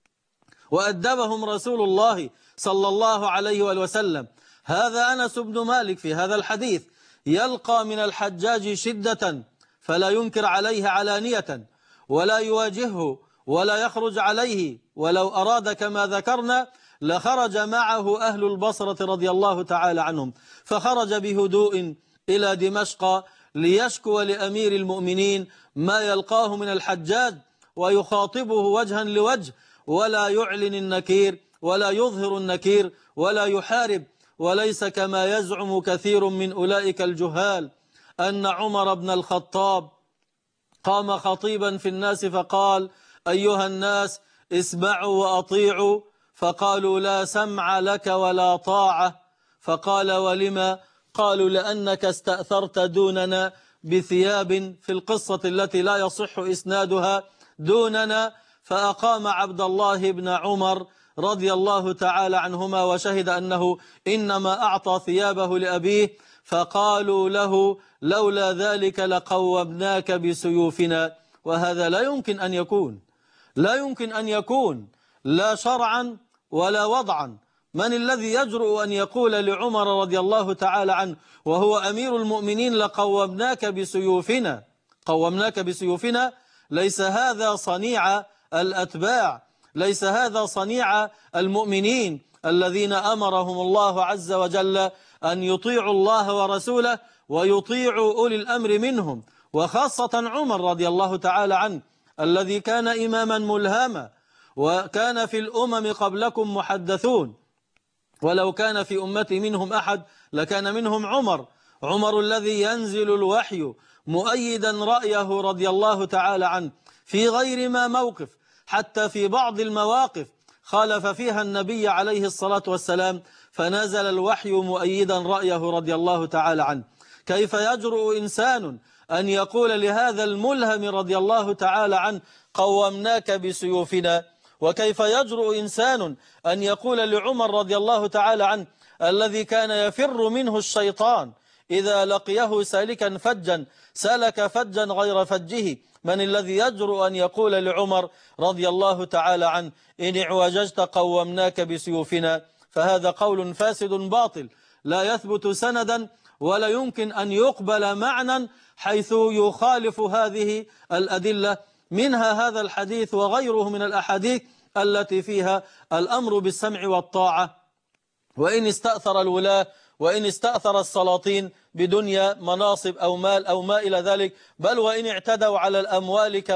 وأدبهم رسول الله صلى الله عليه وسلم. هذا أنس بن مالك في هذا الحديث يلقى من الحجاج شدة فلا ينكر عليه علانية ولا يواجهه ولا يخرج عليه، ولو أراد كما ذكرنا لخرج معه أهل البصرة رضي الله تعالى عنهم، فخرج بهدوء إلى دمشق ليشكو لأمير المؤمنين ما يلقاه من الحجاج ويخاطبه وجها لوجه، ولا يعلن النكير ولا يظهر النكير ولا يحارب. وليس كما يزعم كثير من أولئك الجهال أن عمر بن الخطاب قام خطيبا في الناس فقال: أيها الناس اسمعوا وأطيعوا، فقالوا: لا سمع لك ولا طاعة. فقال: ولما؟ قالوا: لأنك استأثرت دوننا بثياب في القصة التي لا يصح إسنادها دوننا، فأقام عبد الله بن عمر رضي الله تعالى عنهما وشهد أنه إنما أعطى ثيابه لأبيه، فقالوا له لولا ذلك لقومناك بسيوفنا. وهذا لا يمكن أن يكون، لا يمكن أن يكون لا شرعا ولا وضعا. من الذي يجرؤ أن يقول لعمر رضي الله تعالى عنه وهو أمير المؤمنين لقومناك بسيوفنا؟ قومناك بسيوفنا، ليس هذا صنيع الأتباع، ليس هذا صنيع المؤمنين الذين أمرهم الله عز وجل أن يطيعوا الله ورسوله ويطيعوا أولي الأمر منهم، وخاصة عمر رضي الله تعالى عنه الذي كان إماما ملهما، وكان في الأمم قبلكم محدثون، ولو كان في أمتي منهم أحد لكان منهم عمر. عمر الذي ينزل الوحي مؤيدا رأيه رضي الله تعالى عنه في غير ما موقف، حتى في بعض المواقف خالف فيها النبي عليه الصلاة والسلام فنزل الوحي مؤيدا رأيه رضي الله تعالى عنه. كيف يجرؤ إنسان أن يقول لهذا الملهم رضي الله تعالى عنه قومناك بسيوفنا؟ وكيف يجرؤ إنسان أن يقول لعمر رضي الله تعالى عنه الذي كان يفر منه الشيطان إذا لقيه سالكا فجا سلك فجا غير فجه؟ من الذي يجرؤ أن يقول لعمر رضي الله تعالى عنه إن اعوججت قومناك بسيوفنا؟ فهذا قول فاسد باطل لا يثبت سندا ولا يمكن أن يقبل معنى، حيث يخالف هذه الأدلة، منها هذا الحديث وغيره من الأحاديث التي فيها الأمر بالسمع والطاعة، وإن استأثر الولاة وإن استأثر السلاطين بدنيا مناصب أو مال أو ما إلى ذلك، بل وإن اعتدوا على الأموالك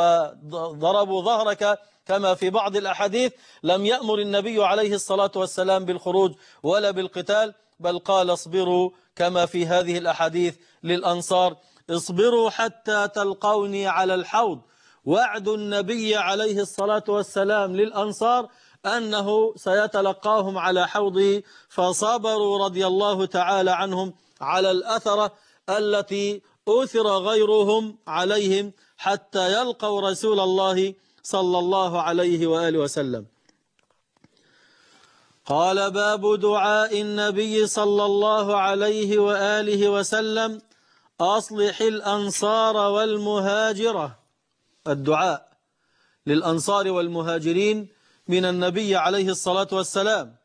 وضربوا ظهرك كما في بعض الأحاديث، لم يأمر النبي عليه الصلاة والسلام بالخروج ولا بالقتال، بل قال اصبروا كما في هذه الأحاديث للأنصار اصبروا حتى تلقوني على الحوض. وعد النبي عليه الصلاة والسلام للأنصار أنه سيتلقاهم على حوضه، فصبروا رضي الله تعالى عنهم على الأثرة التي أثر غيرهم عليهم حتى يلقوا رسول الله صلى الله عليه وآله وسلم. قال باب دعاء النبي صلى الله عليه وآله وسلم أصلح الأنصار والمهاجرة. الدعاء للأنصار والمهاجرين من النبي عليه الصلاة والسلام.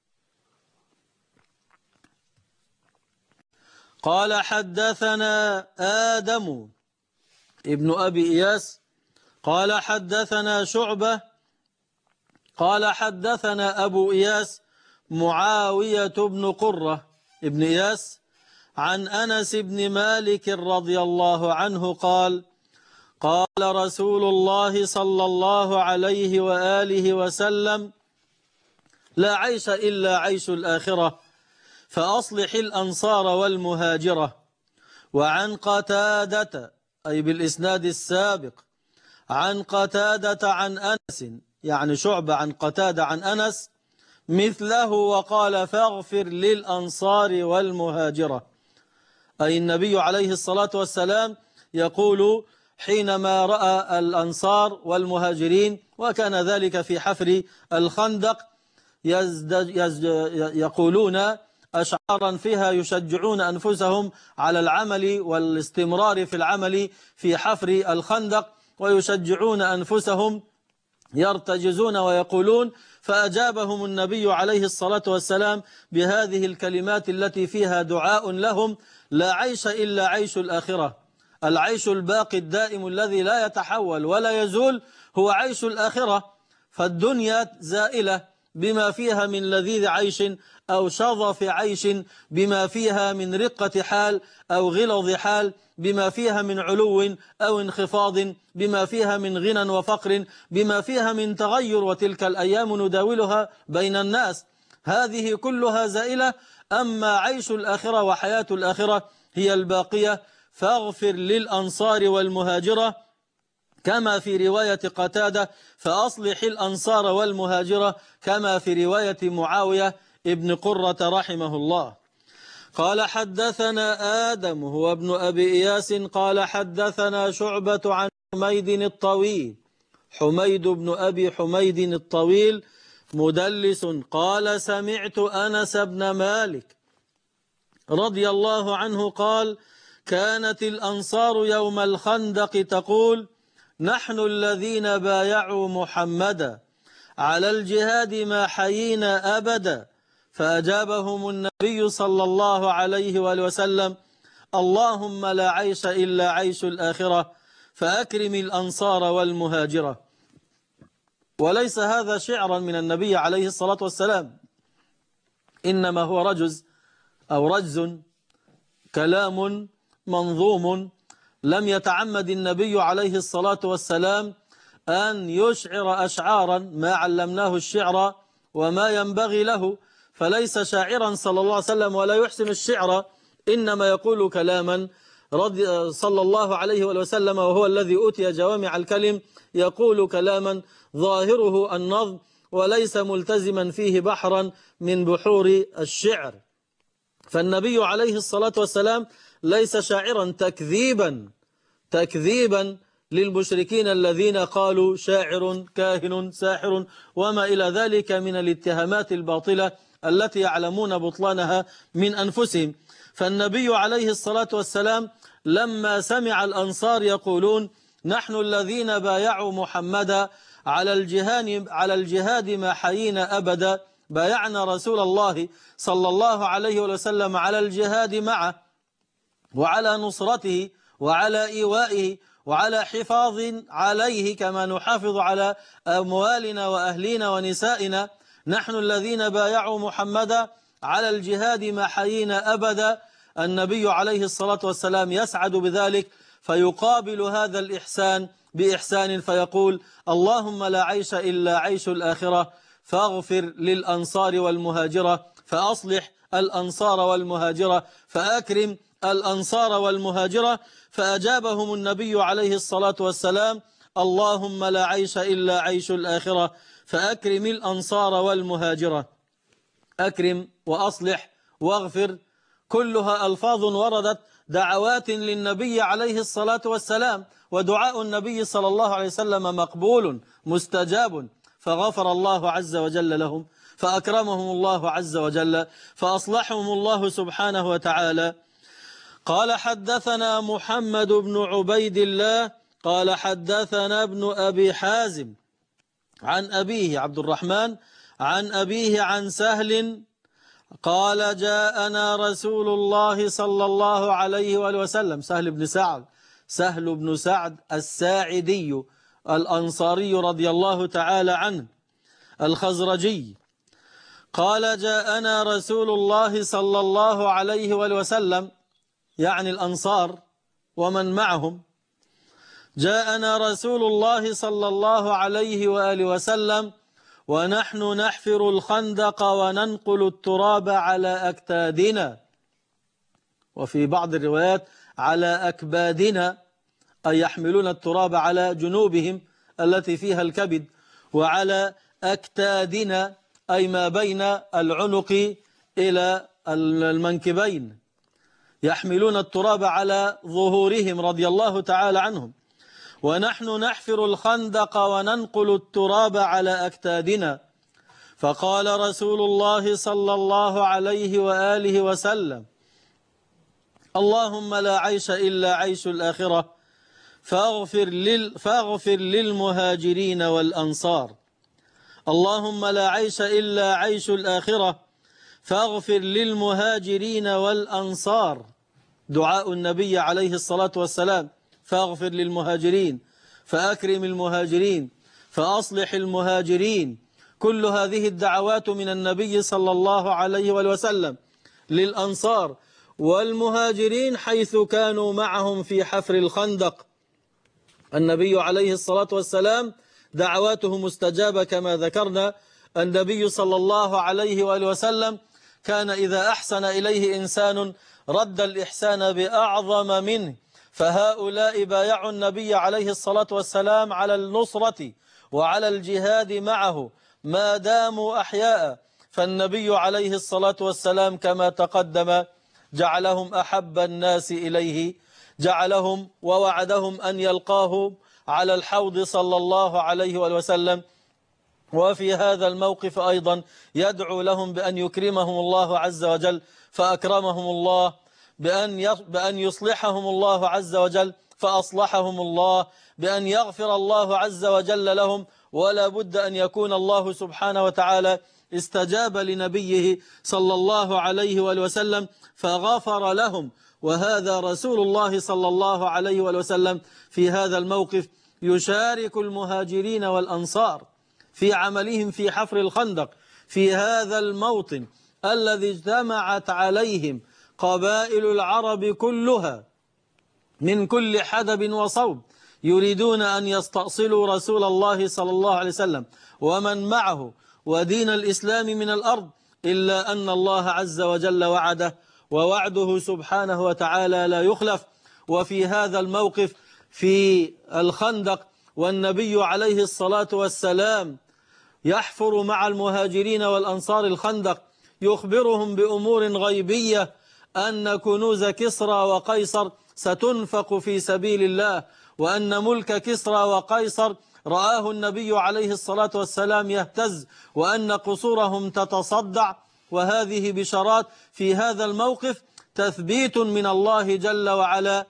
قال حدثنا آدم ابن أبي إياس قال حدثنا شعبة قال حدثنا أبو إياس معاوية بن قرة ابن إياس عن أنس بن مالك رضي الله عنه قال قال رسول الله صلى الله عليه وآله وسلم لا عيش إلا عيش الآخرة فأصلح الأنصار والمهاجرة. وعن قتادة أي بالإسناد السابق عن قتادة عن أنس، يعني شعبة عن قتادة عن أنس مثله، وقال فاغفر للأنصار والمهاجرة. أي النبي عليه الصلاة والسلام يقول حينما رأى الأنصار والمهاجرين، وكان ذلك في حفر الخندق، يقولون أشعارا فيها يشجعون أنفسهم على العمل والاستمرار في العمل في حفر الخندق، ويشجعون أنفسهم يرتجزون ويقولون. فأجابهم النبي عليه الصلاة والسلام بهذه الكلمات التي فيها دعاء لهم: لا عيش إلا عيش الآخرة. العيش الباقي الدائم الذي لا يتحول ولا يزول هو عيش الآخرة، فالدنيا زائلة بما فيها من لذيذ عيش أو شظف عيش، بما فيها من رقة حال أو غلظ حال، بما فيها من علو أو انخفاض، بما فيها من غنى وفقر، بما فيها من تغير، وتلك الأيام نداولها بين الناس. هذه كلها زائلة، أما عيش الآخرة وحياة الآخرة هي الباقية. فاغفر للأنصار والمهاجرة، كما في رواية قتادة فأصلح الأنصار والمهاجرة، كما في رواية معاوية ابن قرة رحمه الله. قال حدثنا آدم هو ابن أبي إياس قال حدثنا شعبة عن حميد الطويل، حميد بن أبي حميد الطويل مدلس، قال سمعت أنس بن مالك رضي الله عنه قال كانت الأنصار يوم الخندق تقول نحن الذين بايعوا محمدا على الجهاد ما حيينا أبدا، فأجابهم النبي صلى الله عليه وآله وسلم اللهم لا عيش إلا عيش الآخرة فأكرم الأنصار والمهاجرة. وليس هذا شعرا من النبي عليه الصلاة والسلام، إنما هو رجز أو رجز، كلام منظوم لم يتعمد النبي عليه الصلاة والسلام أن يشعر أشعارا ما علمناه الشعر وما ينبغي له، فليس شاعرا صلى الله عليه وسلم ولا يحسن الشعر، إنما يقول كلاما صلى الله عليه وسلم وهو الذي أوتي جوامع الكلم، يقول كلاما ظاهره النظم وليس ملتزما فيه بحرا من بحور الشعر. فالنبي عليه الصلاة والسلام ليس شاعرا تكذيبا للمشركين الذين قالوا شاعر كاهن ساحر وما إلى ذلك من الاتهامات الباطلة التي يعلمون بطلانها من أنفسهم. فالنبي عليه الصلاة والسلام لما سمع الأنصار يقولون نحن الذين بايعوا محمدا على الجهاد ما حيينا أبدا، بايعنا رسول الله صلى الله عليه وسلم على الجهاد معه وعلى نصرته وعلى إيوائه وعلى حفاظ عليه كما نحافظ على أموالنا وأهلنا ونسائنا، نحن الذين بايعوا محمدا على الجهاد ما حيينا أبدا. النبي عليه الصلاة والسلام يسعد بذلك فيقابل هذا الإحسان بإحسان فيقول اللهم لا عيش إلا عيش الآخرة فاغفر للأنصار والمهاجرة، فأصلح الأنصار والمهاجرة، فأكرم الأنصار والمهاجرة. فأجابهم النبي عليه الصلاة والسلام اللهم لا عيش إلا عيش الآخرة فأكرم الأنصار والمهاجرة. أكرم وأصلح واغفر كلها ألفاظ وردت دعوات للنبي عليه الصلاة والسلام، ودعاء النبي صلى الله عليه وسلم مقبول مستجاب، فغفر الله عز وجل لهم، فأكرمهم الله عز وجل، فأصلحهم الله سبحانه وتعالى. قال حدثنا محمد بن عبيد الله قال حدثنا ابن أبي حازم عن أبيه عبد الرحمن عن أبيه عن سهل قال جاءنا رسول الله صلى الله عليه وآله وسلم، سهل بن سعد الساعدي الأنصاري رضي الله تعالى عنه الخزرجي، قال جاءنا رسول الله صلى الله عليه وآله وسلم، يعني الأنصار ومن معهم، جاءنا رسول الله صلى الله عليه وآله وسلم ونحن نحفر الخندق وننقل التراب على أكتادنا، وفي بعض الروايات على أكبادنا، أي يحملون التراب على جنوبهم التي فيها الكبد، وعلى أكتادنا أي ما بين العنق إلى المنكبين، يحملون التراب على ظهورهم رضي الله تعالى عنهم. ونحن نحفر الخندق وننقل التراب على أكتادنا، فقال رسول الله صلى الله عليه وآله وسلم اللهم لا عيش إلا عيش الآخرة فاغفر للمهاجرين والأنصار. اللهم لا عيش إلا عيش الآخرة فاغفر للمهاجرين والأنصار، دعاء النبي عليه الصلاة والسلام، فاغفر للمهاجرين فأكرم المهاجرين فأصلح المهاجرين. كل هذه الدعوات من النبي صلى الله عليه وسلم للأنصار والمهاجرين حيث كانوا معهم في حفر الخندق. النبي عليه الصلاة والسلام دعواته مستجابة كما ذكرنا. النبي صلى الله عليه وآله وسلم كان إذا أحسن إليه إنسان رد الإحسان بأعظم منه، فهؤلاء بايعوا النبي عليه الصلاة والسلام على النصرة وعلى الجهاد معه ما داموا أحياء. فالنبي عليه الصلاة والسلام كما تقدم جعلهم أحب الناس إليه، جعلهم ووعدهم أن يلقاه على الحوض صلى الله عليه وسلم. وفي هذا الموقف أيضا يدعو لهم بأن يكرمهم الله عز وجل، فأكرمهم الله، بأن يصلحهم الله عز وجل فأصلحهم الله، بأن يغفر الله عز وجل لهم. ولا بد أن يكون الله سبحانه وتعالى استجاب لنبيه صلى الله عليه وسلم فغفر لهم. وهذا رسول الله صلى الله عليه وسلم في هذا الموقف يشارك المهاجرين والأنصار في عملهم في حفر الخندق في هذا الموطن الذي اجتمعت عليهم قبائل العرب كلها من كل حدب وصوب، يريدون أن يستأصلوا رسول الله صلى الله عليه وسلم ومن معه ودين الإسلام من الأرض، إلا أن الله عز وجل وعده، ووعده سبحانه وتعالى لا يخلف. وفي هذا الموقف في الخندق والنبي عليه الصلاة والسلام يحفر مع المهاجرين والأنصار الخندق، يخبرهم بأمور غيبية، أن كنوز كسرى وقيصر ستنفق في سبيل الله، وأن ملك كسرى وقيصر رآه النبي عليه الصلاة والسلام يهتز، وأن قصورهم تتصدع. وهذه بشارات في هذا الموقف تثبيت من الله جل وعلا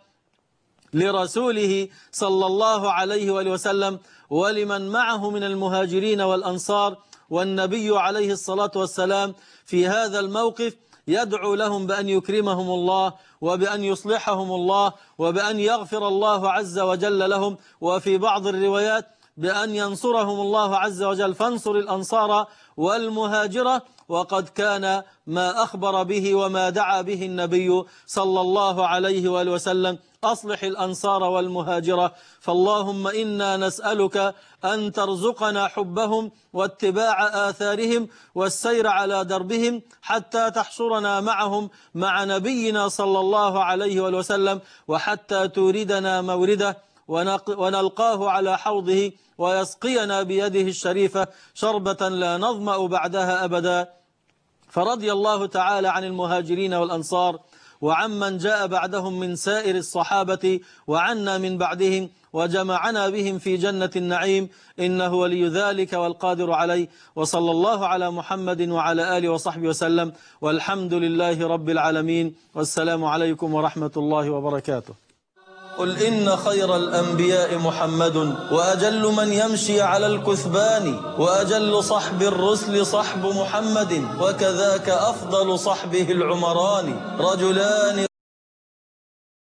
لرسوله صلى الله عليه وسلم ولمن معه من المهاجرين والأنصار. والنبي عليه الصلاة والسلام في هذا الموقف يدعو لهم بأن يكرمهم الله، وبأن يصلحهم الله، وبأن يغفر الله عز وجل لهم. وفي بعض الروايات بأن ينصرهم الله عز وجل، فانصر الأنصار والمهاجرة. وقد كان ما أخبر به وما دعا به النبي صلى الله عليه وآله وسلم: أصلح الأنصار والمهاجرة. فاللهم إنا نسألك أن ترزقنا حبهم واتباع آثارهم والسير على دربهم حتى تحشرنا معهم مع نبينا صلى الله عليه وآله وسلم، وحتى توردنا مورده ونلقاه على حوضه ويسقينا بيده الشريفة شربة لا نظمأ بعدها أبدا. فرضي الله تعالى عن المهاجرين والأنصار وعمن جاء بعدهم من سائر الصحابة وعنا من بعدهم، وجمعنا بهم في جنة النعيم، إنه ولي ذلك والقادر عليه. وصلى الله على محمد وعلى آله وصحبه وسلم، والحمد لله رب العالمين، والسلام عليكم ورحمة الله وبركاته. قل إن خير الأنبياء محمد، وأجل من يمشي على الكثبان، وأجل صحب الرسل صحب محمد، وكذاك أفضل صحبه العمران، رجلان